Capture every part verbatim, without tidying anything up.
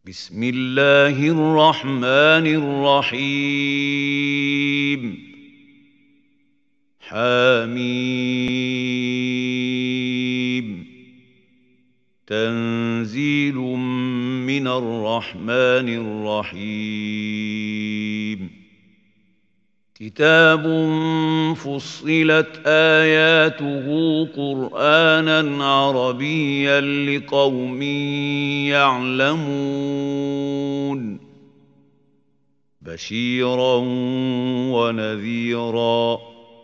بسم الله الرحمن الرحيم حميم تنزيل من الرحمن الرحيم كتاب فصلت آياته قرآنا عربيا لقوم يعلمون بشيرا ونذيرا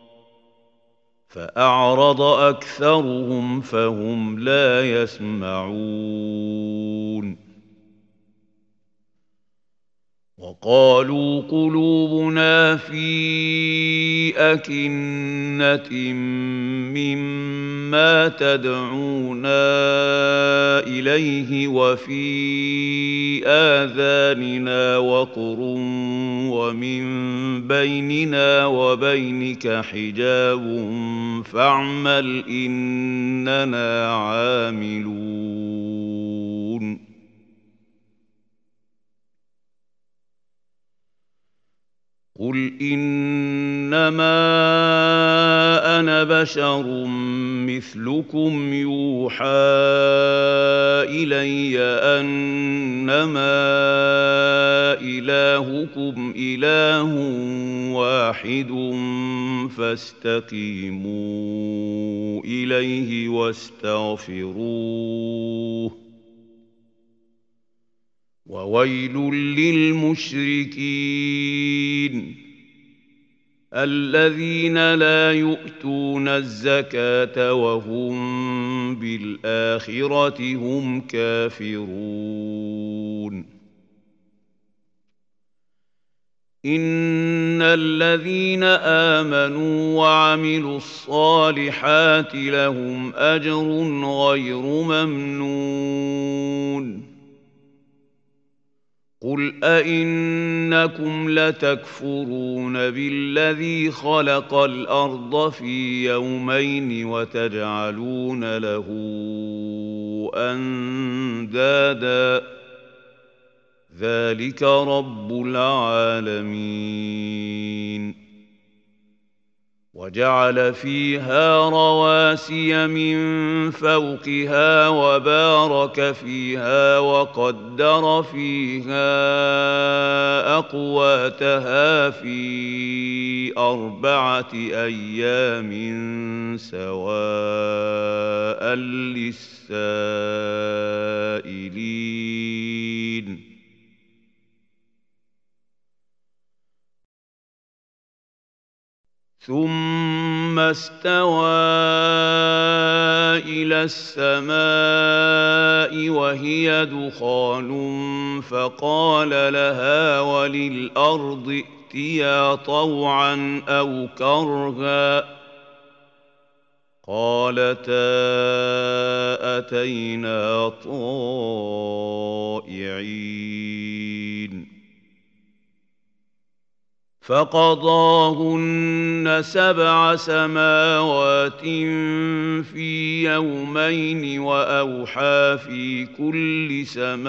فأعرض أكثرهم فهم لا يسمعون وقالوا قلوبنا في أكنة مما تدعونا إليه وفي آذاننا وقر ومن بيننا وبينك حجاب فاعمل إننا عاملون قل إنما أنا بشر مثلكم يوحى إلي أنما إلهكم إله واحد فاستقيموا إليه واستغفروه وويل للمشركين الذين لا يؤتون الزكاة وهم بالآخرة هم كافرون إن الذين آمنوا وعملوا الصالحات لهم أجر غير ممنون قل أئنكم لتكفرون بالذي خلق الأرض في يومين وتجعلون له أندادا ذلك رب العالمين وجعل فيها رواسي من فوقها وبارك فيها وقدر فيها أقواتها في أربعة أيام سواء للسائلين ثم استوى إلى السماء وهي دخان فقال لها وللأرض ائتيا طوعا أو كرها قالتا أتينا طائعين فقضاهن سبع سماوات في يومين وأوحى في كل سماء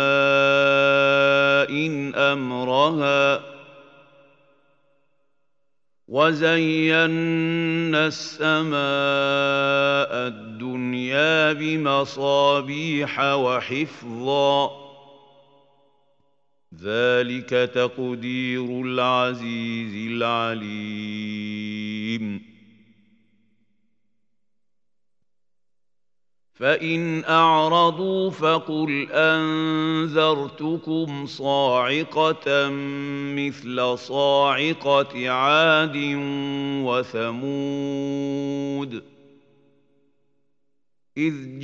أمرها وزينا السماء الدنيا بمصابيح وحفظا ذلك تقدير العزيز العليم فإن أعرضوا فقل أنذرتكم صاعقة مثل صاعقة عاد وثمود إذ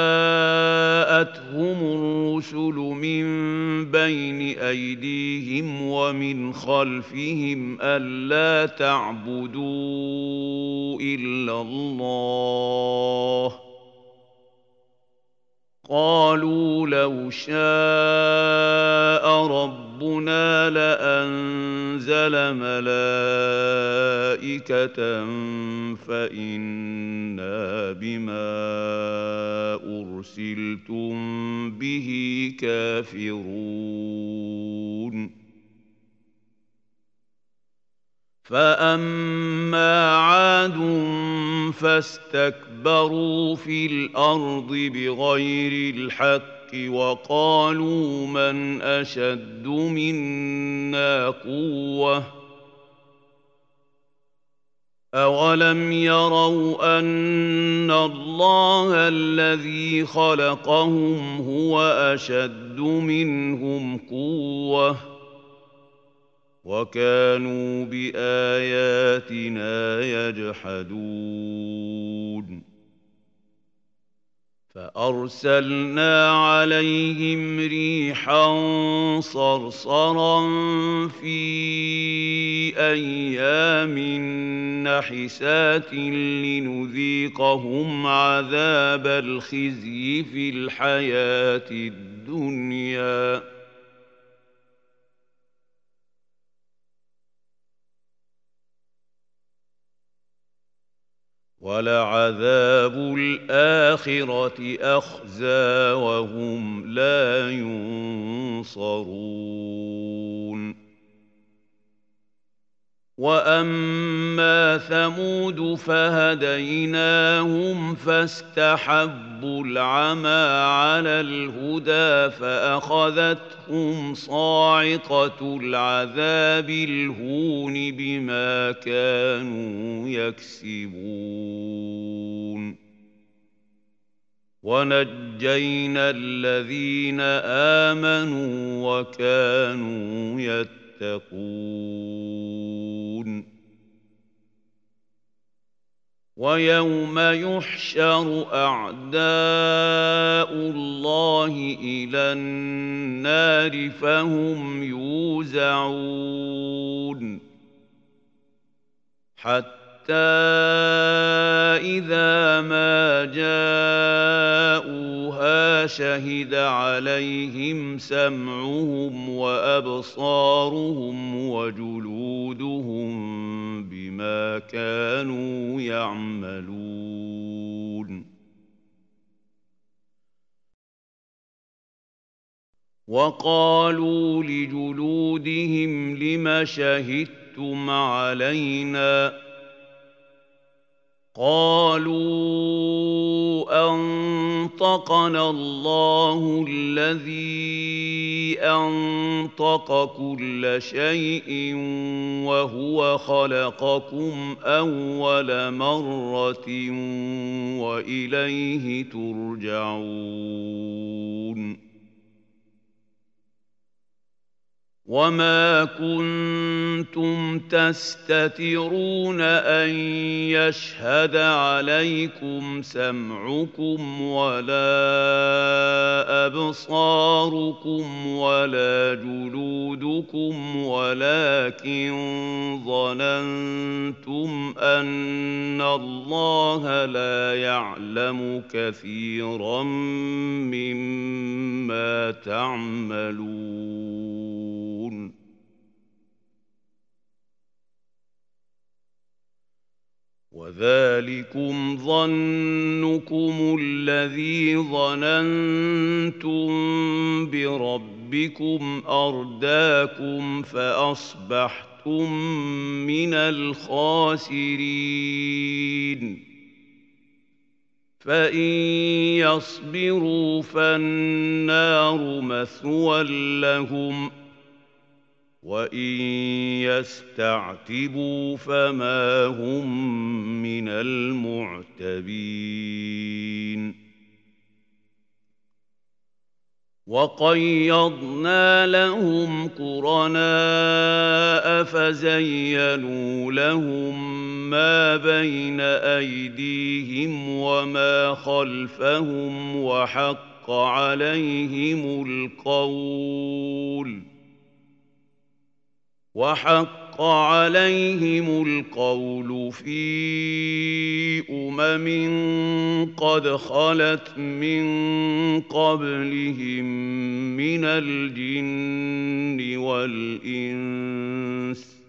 جاءتهم الرسل من بين أيديهم ومن خلفهم ألا تعبدوا إلا الله قالوا لو شاء ربنا لأنزل ملائكة فإنا بما أرسلتم به كافرون ينتفرون فأما عاد فاستكبروا في الأرض بغير الحق وقالوا من أشد منا قوة أولم يروا أن الله الذي خلقهم هو أشد منهم قوة وكانوا بآياتنا يجحدون فأرسلنا عليهم ريحا صرصرا في أيام نحسات لنذيقهم عذاب الخزي في الحياة الدنيا ولعذاب الآخرة أخزى وهم لا ينصرون وأما ثمود فهديناهم فاستحبوا العمى على الهدى فأخذتهم صاعقة العذاب الهون بما كانوا يكسبون ونجينا الذين آمنوا وكانوا يتقون ويوم يحشر أعداء الله إلى النار فهم يوزعون حتى إذا ما جاءوها شهد عليهم سمعهم وأبصارهم وجلودهم بما كانوا يعملون وقالوا لجلودهم لم شهدتم علينا قالوا أنطقنا الله الذي أنطق كل شيء وهو خلقكم أول مرة وإليه ترجعون وما كنتم تستترون أن يشهد عليكم سمعكم ولا أبصاركم ولا جلودكم ولكن ظننتم أن الله لا يعلم كثيرا مما تعملون وذلكم ظنكم الذي ظننتم بربكم أرداكم فأصبحتم من الخاسرين فإن يصبروا فالنار مثوى لهم وإن يستعتبوا فما هم من المعتبين وقيضنا لهم قرناء فزينوا لهم ما بين أيديهم وما خلفهم وحق عليهم القول وحق عليهم القول في أمم قد خلت من قبلهم من الجن والإنس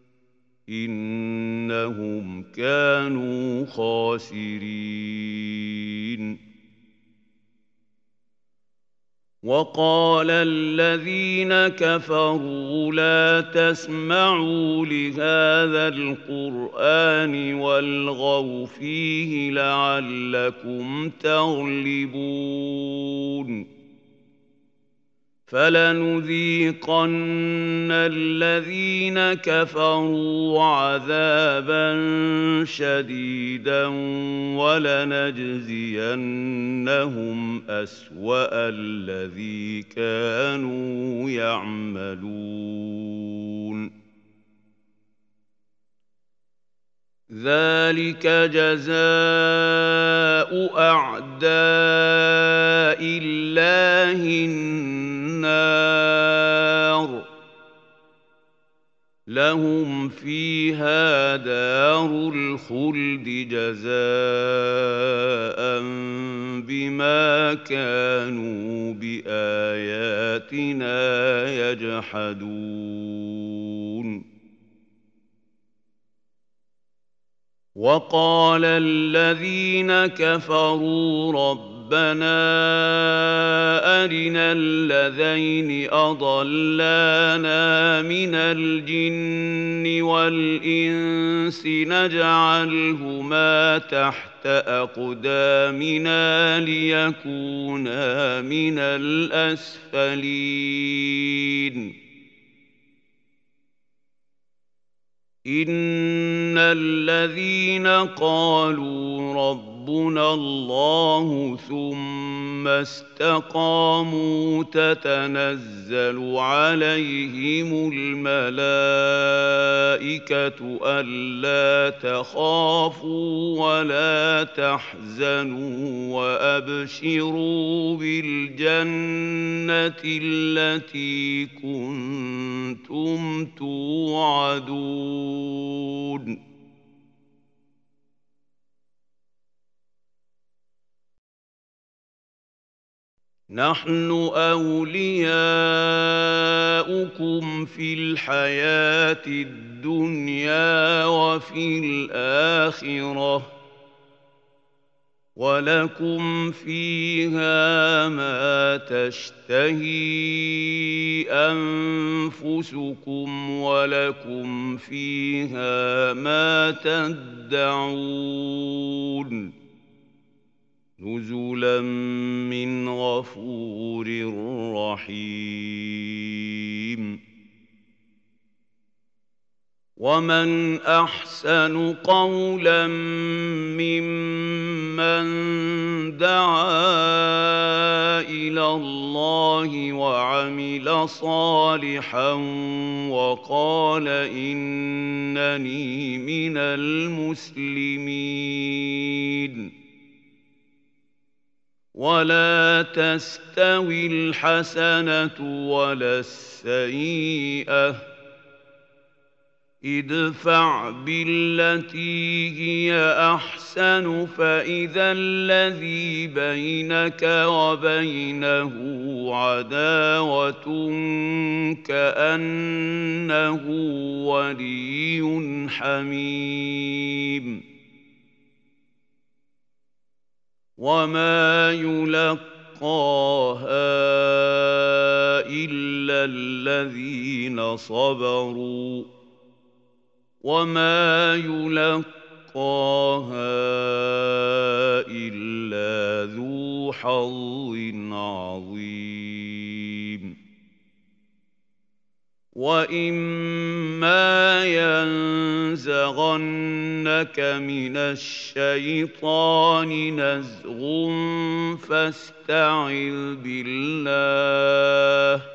إنهم كانوا خاسرين وقال الذين كفروا لا تسمعوا لهذا القرآن والغوا فيه لعلكم تغلبون فلنذيقن الذين كفروا عذابا شديدا ولنجزينهم أسوأ الذي كانوا يعملون ذلك جزاء أعداء الله النار لهم فيها دار الخلد جزاء بما كانوا بآياتنا يجحدون وقال الذين كفروا ربنا أرنا الذين أضلانا من الجن والإنس نجعلهما تحت أقدامنا ليكونا من الأسفلين إن الذين قالوا ربنا الله ثم استقاموا تتنزل عليهم الملائكة ألا تخافوا ولا تحزنوا وأبشروا بالجنة التي كنتم توعدون نحن أولياؤكم في الحياة الدنيا وفي الآخرة ولكم فيها ما تشتهي أنفسكم ولكم فيها ما تدعون نزلا من غفور رحيم ومن أحسن قولا ممن دعا إلى الله وعمل صالحا وقال إنني من المسلمين ولا تستوي الحسنة ولا السيئة ادفع بالتي هي أحسن فإذا الذي بينك وبينه عداوة كأنه ولي حميم وما يلقاها إلا الذين صبروا وما يلقاها إلا ذو حظ عظيم وإما ينزغنك من الشيطان نزغ فاستعذ بالله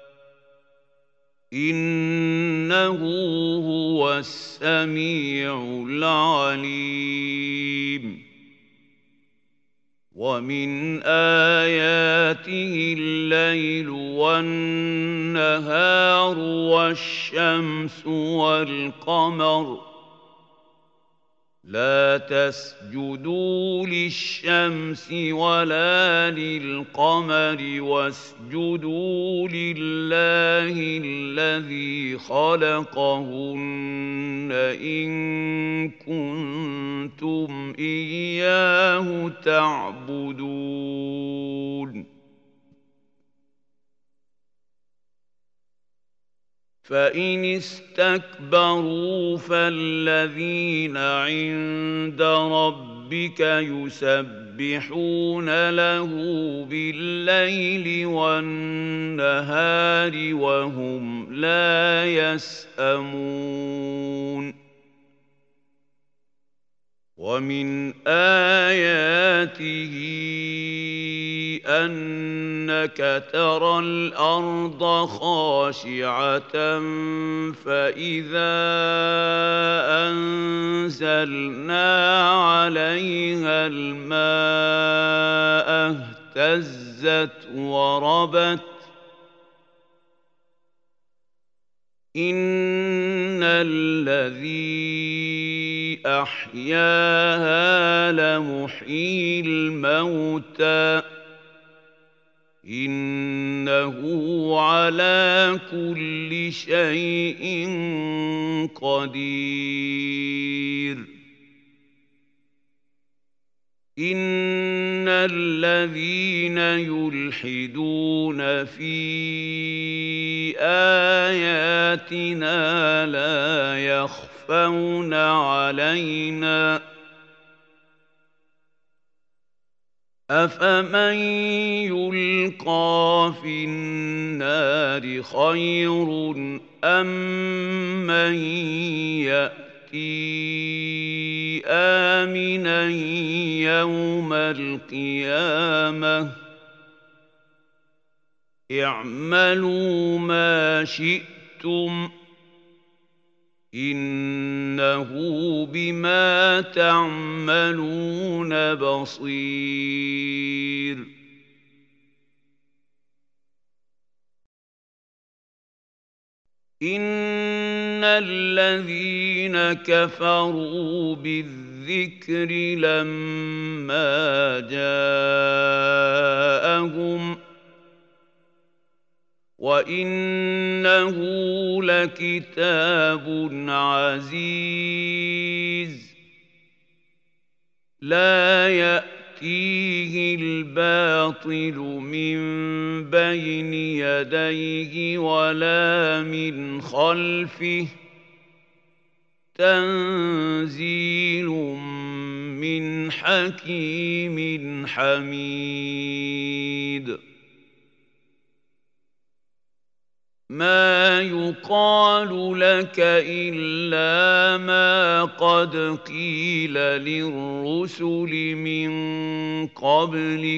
إنه هو السميع العليم ومن آياته الليل والنهار والشمس والقمر لا تسجدوا للشمس ولا للقمر واسجدوا لله الذي خلقهن إن كنتم إياه تعبدون فإن استكبروا فالذين عند ربك يسبحون له بالليل والنهار وهم لا يسأمون ومن آياته أنك ترى الأرض خاشعة فإذا أنزلنا عليها الماء اهتزت وربت إن الذي أحياها لمحيي الموتى إنه على كل شيء قدير إن الذين يلحدون في آياتنا لا يخفون علينا أفمن يلقى في النار خير أم من يأتي آمنا يوم القيامة اعملوا ما شئتم إنه بما تعملون بصير إن الذين كفروا بالذكر لما جاءهم وإنه لكتاب عزيز لا يأتيه الباطل من بين يديه ولا من خلفه تنزيل من حكيم حميد ما يقال لك إلا ما قد قيل للرسل من قبلك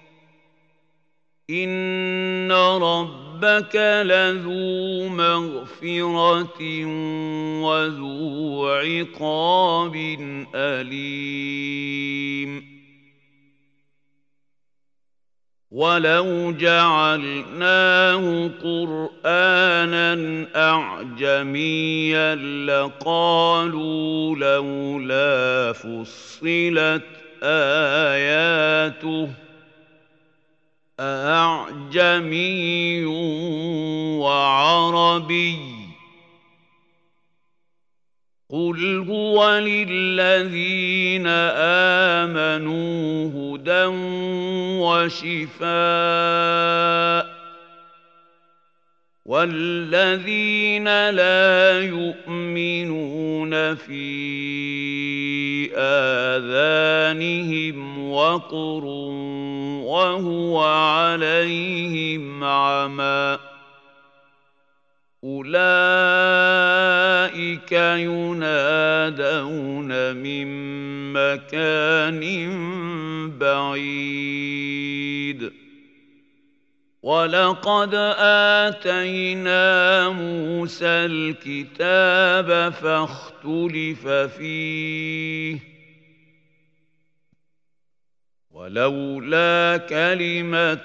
إن ربك لذو مغفرة وذو عقاب أليم ولو جعلناه قرآنا أعجميا لقالوا لولا فصلت آياته أعجمي وعربي قل هو للذين آمنوا هدى وشفاء والذين لا يؤمنون في آذانهم وقر وهو عليهم عمى أولئك ينادون من مكان بعيد ولقد آتينا موسى الكتاب فاختلف فيه ولولا كلمة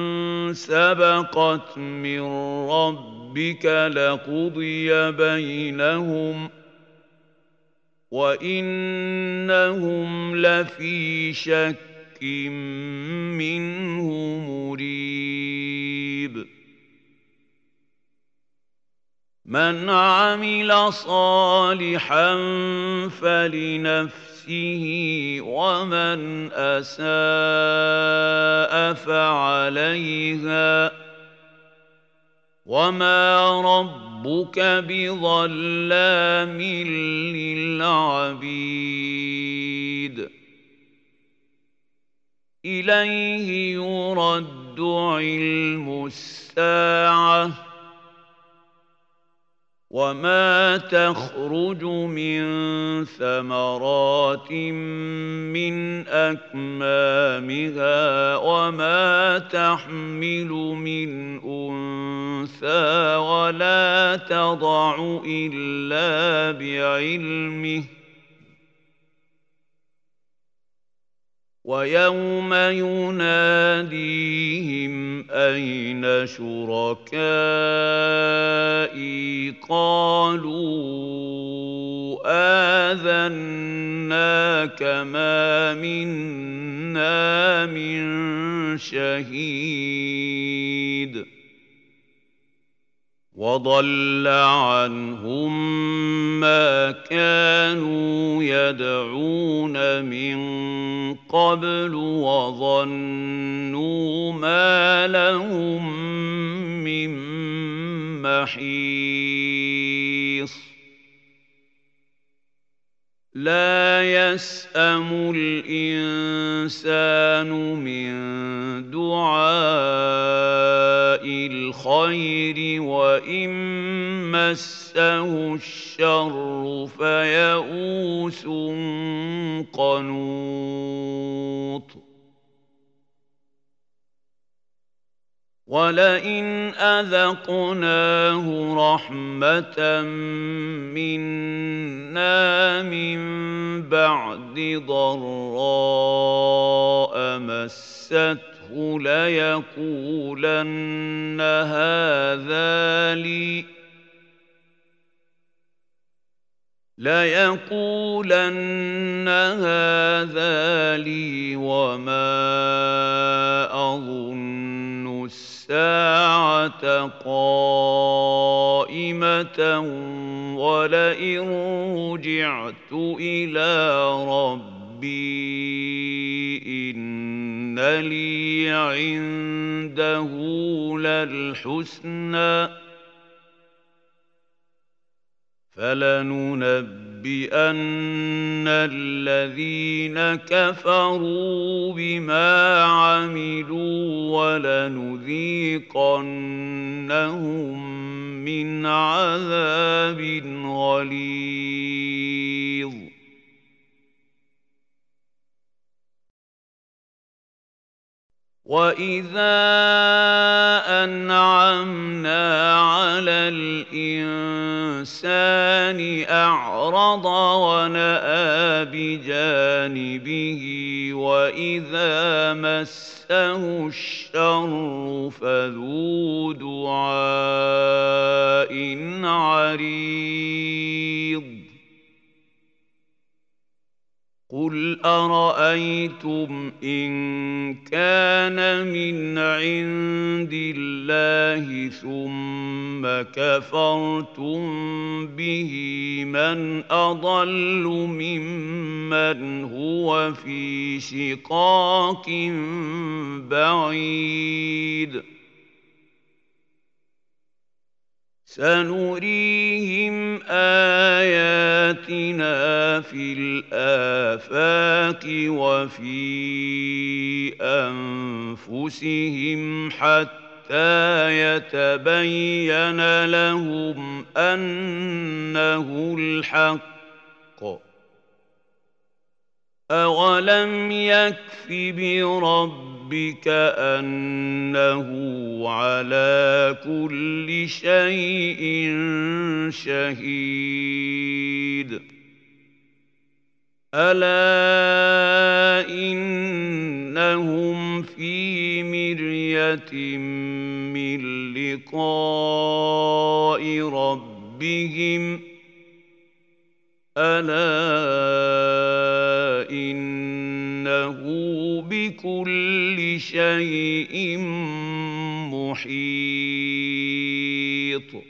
سبقت من ربك لقضي بينهم وإنهم لفي شك منه مريب من عمل صالحا فلنفسه ومن أساء فعليها وما ربك بظلام للعبيد إليه يرد علم الساعة وما تخرج من ثمرات من أكمامها وما تحمل من أنثى ولا تضع إلا بعلمه ويوم يناديهم أين شركائي قالوا آذناك ما منا من شهيد وضل عنهم ما كانوا يدعون من قبل وظنوا ما لهم من محيص لا يسأم الإنسان من دعاء الخير وإن مسه الشر فيئوس قنوط ولئن أذقناه رحمة منا من بعد ضراء مسته ليقولن هذا لي ليقولن هذا لي وما أظن الساعة قائمة ولئن رجعت إلى ربي إن لي عنده للحسنى فلننبئن الذين كفروا بما عملوا ولنذيقنهم من عذاب غليظ وَإِذَا أَنْعَمْنَا عَلَى الْإِنسَانِ أَعْرَضَ وَنَأَىٰ بِجَانِبِهِ وَإِذَا مَسَّهُ الشَّرُّ فَذُو دُعَاءٍ عَرِيضٍ قُلْ أَرَأَيْتُمْ إِن كَانَ مِنْ عِندِ اللَّهِ ثُمَّ كَفَرْتُم بِهِ مَنْ أَضَلُّ مِمَّنْ هُوَ فِي شِقَاقٍ بَعِيدٍ سنريهم آياتنا في الآفاق وفي أنفسهم حتى يتبين لهم أنه الحق أولم يكف بربك أنه على كل شيء شهيد ألا إنهم في مرية من لقاء ربهم ألا إنه بكل شيء محيط